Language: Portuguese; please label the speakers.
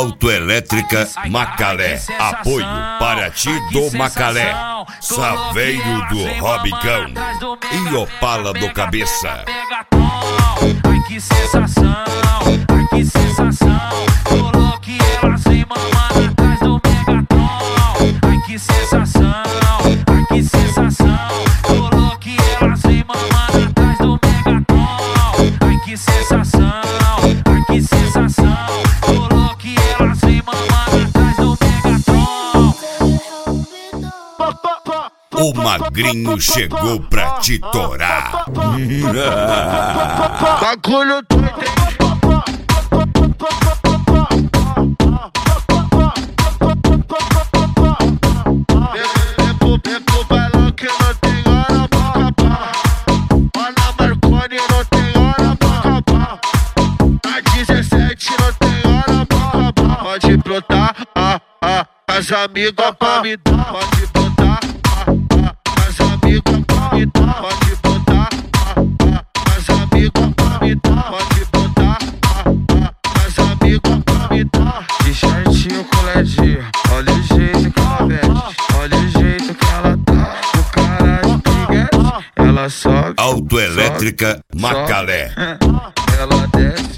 Speaker 1: Autoelétrica Macalé. Apoio Paraty do Macalé. Saveiro do Robicão e Opala do Cabeça.
Speaker 2: Ai que sensação, ai que sensação. Coloque ela sem mamar atrás do Megatron. Ai que sensação, ai que sensação. Coloque ela sem mamar atrás do Megatron. Ai que sensação, ai que sensação. Coloque ela sem mamar atrás do Megatron.
Speaker 1: O Magrinho chegou pra te torar.
Speaker 3: Bagulho Pego bailão que não tem hora pra acabar. Ana Marconi não tem hora pra acabar. Na 17 não tem hora pra acabar. Pode brotar, as amigas pra me dar. Pode brotar, as amigas pra me dar. Pode brotar, as amigas pra me dar. Pode brotar, as amigas pra me dar. De shortinho coladinho, olha o jeito que ela veste, olha o jeito que ela tá, o cara de piguete, ela sobe.
Speaker 1: Autoelétrica Macalé.
Speaker 3: Ela desce.